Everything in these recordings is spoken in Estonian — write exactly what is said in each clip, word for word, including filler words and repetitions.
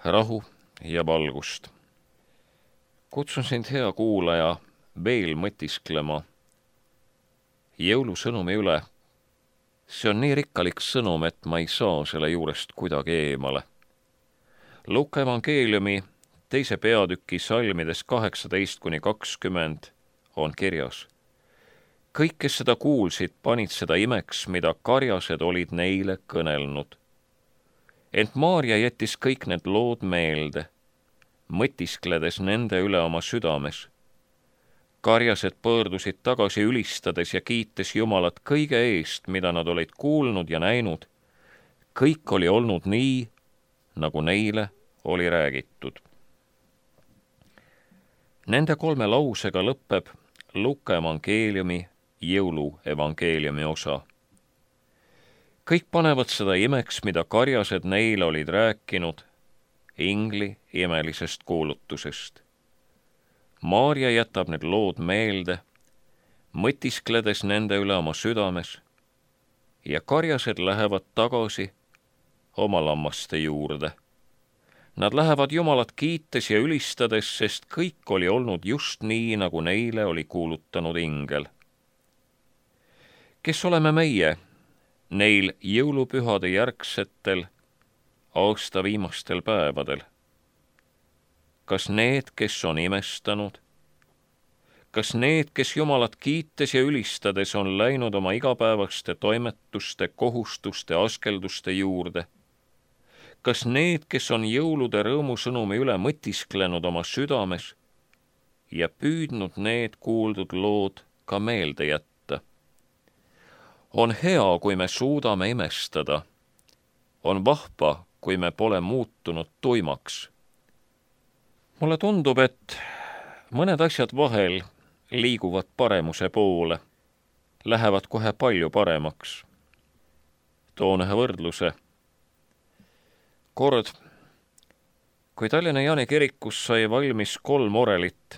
rahu ja valgust. Kutsun sind, hea kuulaja, veel mõtisklema jõulusõnumi üle. See on nii rikkalik sõnum, et ma ei saa selle juurest kuidagi eemale. Luuka evangeeliumi teise peatüki salmides kaheksateist kuni kakskümmend on kirjas. Kõik, kes seda kuulsid, panid seda imeks, mida karjased olid neile kõnelnud. Ent Maarja jättis kõik need lood meelde, mõtiskledes nende üle oma südames. Karjased pöördusid tagasi ülistades ja kiites Jumalat kõige eest, mida nad olid kuulnud ja näinud. Kõik oli olnud nii, nagu neile oli räägitud. Nende kolme lausega lõpeb Luuka evangeeliumi jõulu evangeeliumi osa. Kõik panevad seda imeks, mida karjased neile olid rääkinud, ingli imelisest kuulutusest. Maarja jätab need lood meelde, mõtiskledes nende üle oma südames, ja karjased lähevad tagasi oma lammaste juurde. Nad lähevad Jumalat kiites ja ülistades, sest kõik oli olnud just nii, nagu neile oli kuulutanud ingel. Kes oleme meie, neil jõulupühade järgsetel aasta viimastel päevadel? Kas need, kes on imestanud? Kas need, kes Jumalat kiites ja ülistades on läinud oma igapäevaste toimetuste, kohustuste, askelduste juurde? Kas need, kes on jõulude rõõmusõnumi üle mõtisklenud oma südames ja püüdnud need kuuldud lood ka meelde jätta? On hea, kui me suudame imestada. On vahva, kui me pole muutunud tuimaks. Mulle tundub, et mõned asjad vahel liiguvad paremuse poole, lähevad kohe palju paremaks. Toon ühe võrdluse. Kord, kui Tallinna Jaani kirikus sai valmis kolm orelit,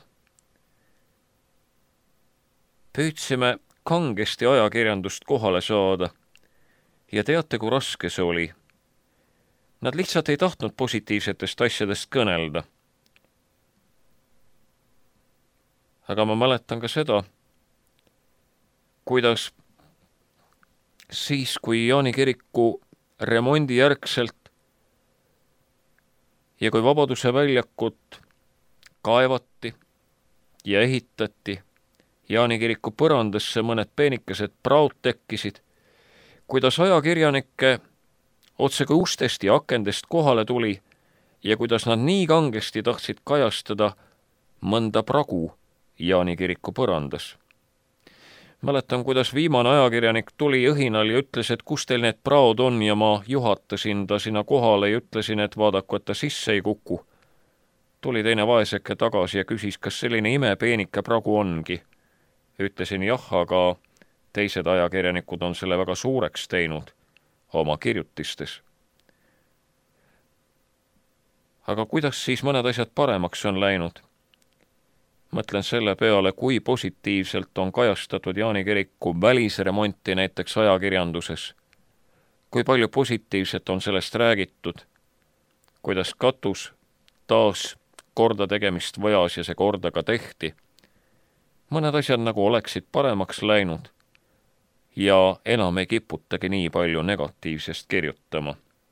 püüdsime kangesti ajakirjandust kohale saada ja teate, kui raske see oli. Nad lihtsalt ei tahtnud positiivsetest asjadest kõnelda. Aga ma mäletan ka seda, kuidas siis, kui Jaani kiriku remondi järgselt ja kui Vabaduse väljakut kaevati ja ehitati, Jaani kiriku põrandasse mõned peenikesed praud tekkisid, kuidas ajakirjanike otse kui ustest ja akendest kohale tuli ja kuidas nad nii kangesti tahtsid kajastada mõnda pragu Jaani kiriku põrandas. Mäletan, kuidas viimane ajakirjanik tuli õhinal ja ütles, et kus teil need praod on, ja ma juhatasin ta sinna kohale ja ütlesin, et vaadaku, et ta sisse ei kuku. Tuli teine vaeseke tagasi ja küsis, kas selline imepeenike pragu ongi. Ütlesin jah, aga teised ajakirjanikud on selle väga suureks teinud oma kirjutistes. Aga kuidas siis mõned asjad paremaks on läinud? Mõtlen selle peale, kui positiivselt on kajastatud Jaani kiriku välisremonti näiteks ajakirjanduses. Kui palju positiivset on sellest räägitud, kuidas katus taas korda tegemist vajas ja see korda ka tehti. Mõned asjad nagu oleksid paremaks läinud ja enam ei kiputagi nii palju negatiivsest kirjutama.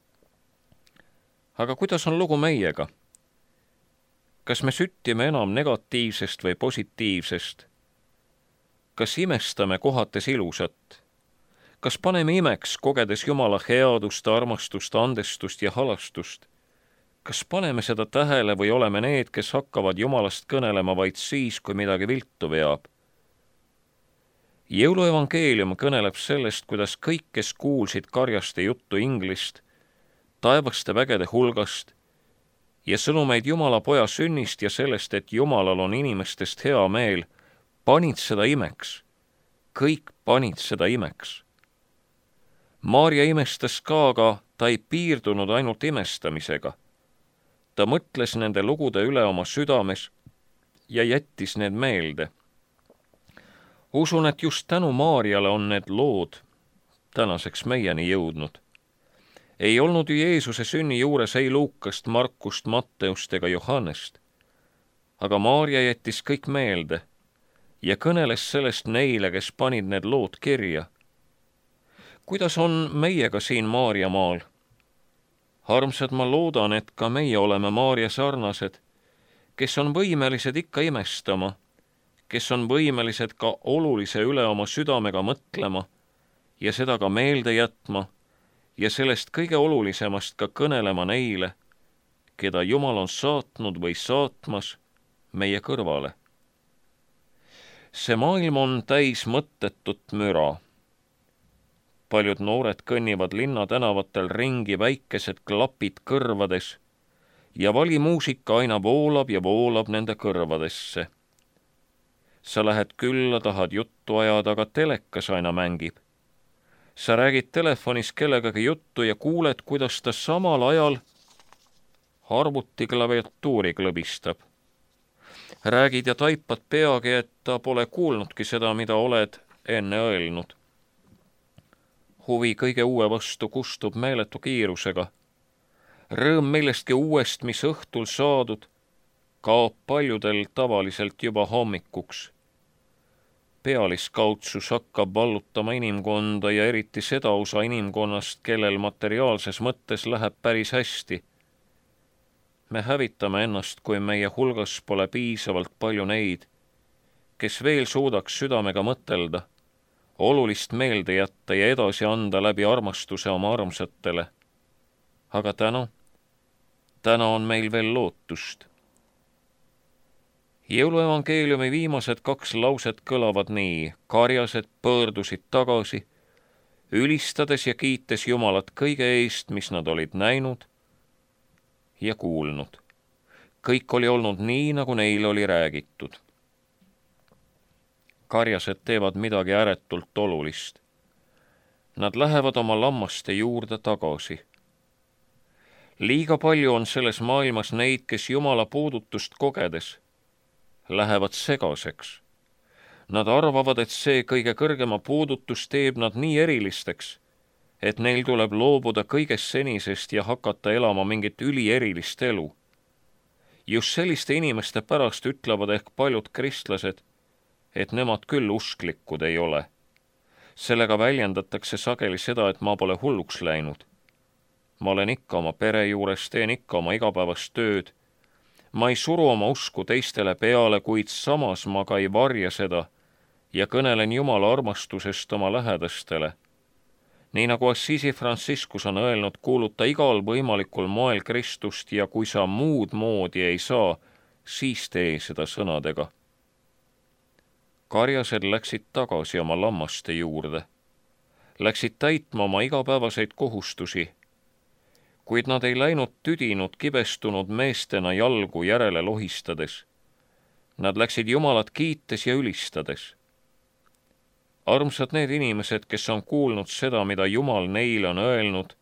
Aga kuidas on lugu meiega? Kas me süttime enam negatiivsest või positiivsest? Kas imestame kohates ilusat? Kas paneme imeks, kogedes Jumala headust, armastust, andestust ja halastust? Kas paneme seda tähele või oleme need, kes hakkavad Jumalast kõnelema vaid siis, kui midagi viltu veab? Jõuluevangeelium kõneleb sellest, kuidas kõik, kes kuulsid karjaste juttu inglist, taevaste vägede hulgast ja sõnumeid Jumala poja sünnist ja sellest, et Jumalal on inimestest hea meel, panid seda imeks. Kõik panid seda imeks. Maarja imestas ka, aga ta ei piirdunud ainult imestamisega. Ta mõtles nende lugude üle oma südames ja jättis need meelde. Usun, et just tänu Maarjale on need lood tänaseks meieni jõudnud. Ei olnud ju Jeesuse sünni juures ei Luukast, Markust, Matteust ega Johannest. Aga Maarja jättis kõik meelde ja kõneles sellest neile, kes panid need lood kirja. Kuidas on meiega siin Maarjamaal? Armsad, ma loodan, et ka meie oleme Maarja sarnased, kes on võimelised ikka imestama, kes on võimelised ka olulise üle oma südamega mõtlema ja seda ka meelde jätma ja sellest kõige olulisemast ka kõnelema neile, keda Jumal on saatnud või saatmas meie kõrvale. See maailm on täis mõttetut müra. Paljud noored kõnnivad linna tänavatel ringi, väikesed klapid kõrvades ja valimuusika aina voolab ja voolab nende kõrvadesse. Sa lähed külla, tahad juttu ajada, aga telekas aina mängib. Sa räägid telefonis kellegagi juttu ja kuuled, kuidas ta samal ajal arvuti klaviatuuri klõbistab. Räägid ja taipad peagi, et ta pole kuulnudki seda, mida oled enne öelnud. Huvi kõige uue vastu kustub meeletu kiirusega. Rõõm millestki uuest, mis õhtul saadud, kaob paljudel tavaliselt juba hommikuks. Pealiskaudsus hakkab vallutama inimkonda ja eriti seda osa inimkonnast, kellel materiaalses mõttes läheb päris hästi. Me hävitame ennast, kui meie hulgas pole piisavalt palju neid, kes veel suudaks südamega mõtelda, olulist meelde jätta ja edasi anda läbi armastuse oma armsatele. Aga täna, täna on meil veel lootust. Jõuluevangeeliumi viimased kaks lauset kõlavad nii. Karjased pöördusid tagasi, ülistades ja kiites Jumalat kõige eest, mis nad olid näinud ja kuulnud. Kõik oli olnud nii, nagu neil oli räägitud. Karjased teevad midagi ääretult olulist. Nad lähevad oma lammaste juurde tagasi. Liiga palju on selles maailmas neid, kes Jumala puudutust kogedes lähevad segaseks. Nad arvavad, et see kõige kõrgema puudutus teeb nad nii erilisteks, et neil tuleb loobuda kõigest senisest ja hakata elama mingit ülierilist elu. Just selliste inimeste pärast ütlevad ehk paljud kristlased, et nemad küll usklikud ei ole. Sellega väljendatakse sageli seda, et ma pole hulluks läinud. Ma olen ikka oma pere juures, teen ikka oma igapäevast tööd. Ma ei suru oma usku teistele peale, kuid samas ma ka ei varja seda ja kõnelen Jumala armastusest oma lähedastele. Nii nagu Assisi Franciscus on öelnud, kuuluta igal võimalikul moel Kristust ja kui sa muud moodi ei saa, siis tee seda sõnadega. Karjased läksid tagasi oma lammaste juurde. Läksid täitma oma igapäevaseid kohustusi, kuid nad ei läinud tüdinud, kibestunud meestena jalgu järele lohistades. Nad läksid Jumalat kiites ja ülistades. Armsad need inimesed, kes on kuulnud seda, mida Jumal neile on öelnud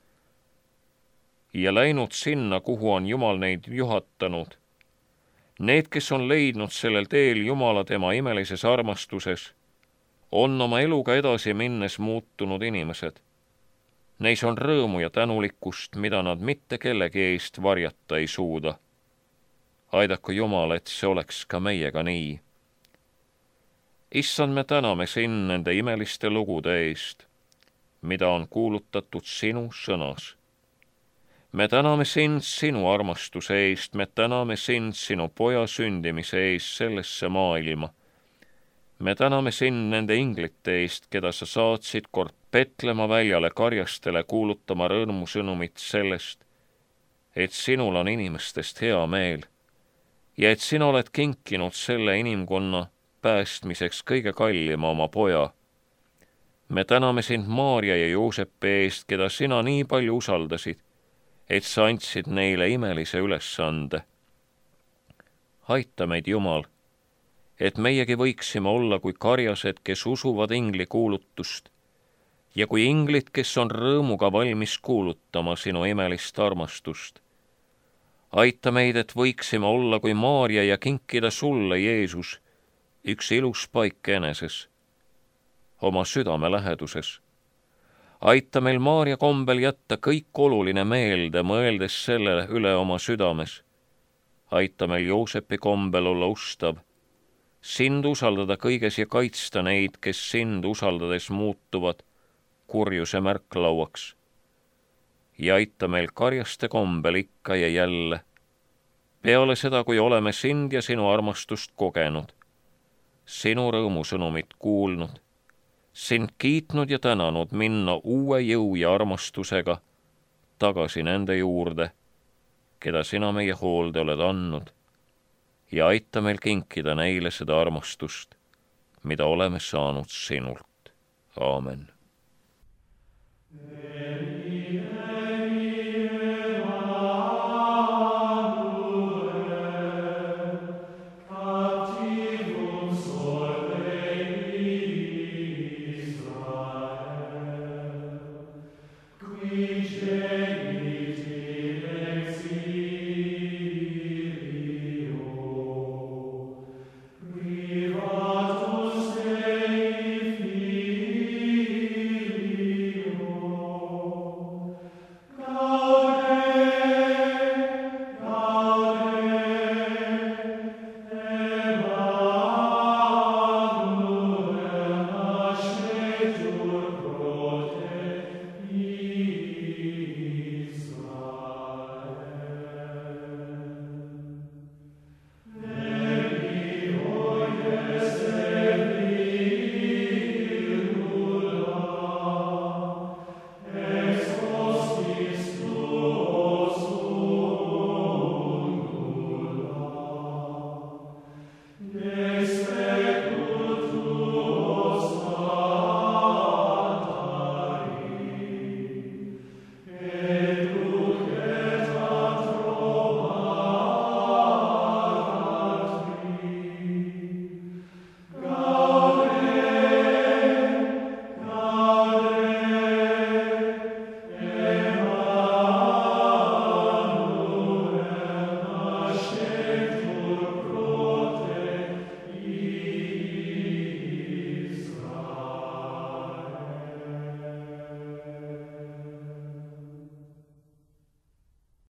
ja läinud sinna, kuhu on Jumal neid juhatanud. Need, kes on leidnud sellel teel Jumala tema imelises armastuses, on oma eluga edasi minnes muutunud inimesed. Neis on rõõmu ja tänulikkust, mida nad mitte kellegi eest varjata ei suuda. Aidaku Jumal, et see oleks ka meiega nii. Issand, me täname sind nende imeliste lugude eest, mida on kuulutatud sinu sõnas. Me täname sind sinu armastuse eest, me täname sind sinu poja sündimise eest sellesse maailma. Me täname sind nende inglite eest, keda sa saatsid kord Petlema väljale karjastele kuulutama rõõmusõnumit sellest, et sinul on inimestest hea meel ja et sina oled kinkinud selle inimkonna päästmiseks kõige kallima oma poja. Me täname sind Maarja ja Joosepi eest, keda sina nii palju usaldasid, et sa andsid neile imelise ülesande. Aita meid, Jumal, et meiegi võiksime olla kui karjased, kes usuvad ingli kuulutust ja kui inglid, kes on rõõmuga valmis kuulutama sinu imelist armastust. Aita meid, et võiksime olla kui Maarja ja kinkida sulle, Jeesus, üks ilus paik eneses, oma südame läheduses. aita meil Maarja kombel jätta kõik oluline meelde, mõeldes sellele üle oma südames. Aita meil Joosepi kombel olla ustav, sind usaldada kõiges ja kaitsta neid, kes sind usaldades muutuvad kurjuse märklauaks. Ja aita meil karjaste kombel ikka ja jälle, peale seda, kui oleme sind ja sinu armastust kogenud, sinu rõõmusõnumit kuulnud, sind kiitnud ja tänanud, minna uue jõu ja armastusega tagasi nende juurde, keda sina meie hoolde oled andnud, ja aita meil kinkida neile seda armastust, mida oleme saanud sinult. Aamen.